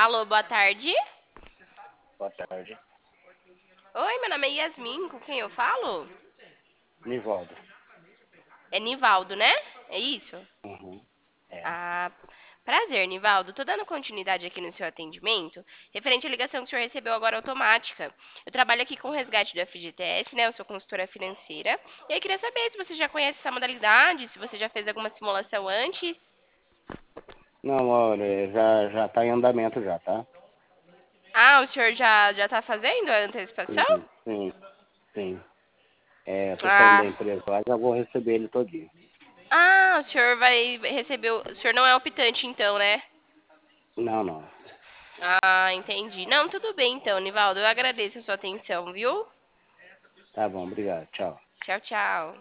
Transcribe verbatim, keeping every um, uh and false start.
Alô, boa tarde. Boa tarde. Oi, meu nome é Yasmin, com quem eu falo? Nivaldo. É Nivaldo, né? É isso? Uhum. É. Ah, prazer, Nivaldo. Tô dando continuidade aqui no seu atendimento, referente à ligação que o senhor recebeu agora automática. Eu trabalho aqui com o resgate do F G T S, né? Eu sou consultora financeira. E aí queria saber se você já conhece essa modalidade, se você já fez alguma simulação antes. Não, olha, já, já tá em andamento já, tá? Ah, o senhor já já tá fazendo a antecipação? Sim, sim, sim. É, eu tô saindo da Ah, empresa lá, já vou receber ele todinho. ah, o senhor vai receber. o o senhor não é optante, então, né? Não, não. Ah, entendi. Não, tudo bem então, Nivaldo. Eu agradeço a sua atenção, viu? Tá bom, obrigado. Tchau. Tchau, tchau.